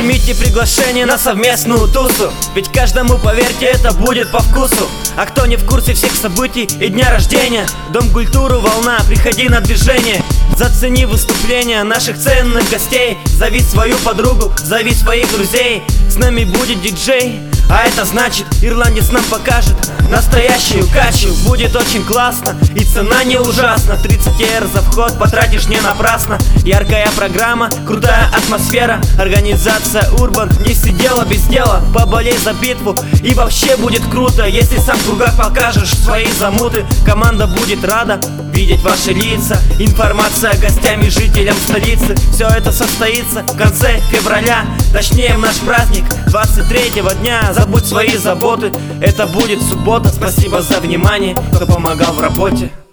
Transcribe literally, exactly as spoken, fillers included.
Примите приглашение на совместную тусу, ведь каждому, поверьте, это будет по вкусу. А кто не в курсе всех событий и дня рождения, Дом культуры «Волна», приходи на движение. Зацени выступления наших ценных гостей, зови свою подругу, зови своих друзей. С нами будет диджей, а это значит, ирландец нам покажет настоящую качу. Будет очень классно и цена не ужасна. тридцать евро за вход, потратишь не напрасно. Яркая программа, крутая атмосфера. Организация Урбан не сидела без дела. Поболей за битву и вообще будет круто, если сам в кругах покажешь свои замуты. Команда будет рада видеть ваши лица. Информация гостям и жителям столицы. Все это состоится в конце февраля, точнее в наш праздник двадцать третьего дня. Забудь свои заботы, это будет суббота. Спасибо за внимание, кто помогал в работе.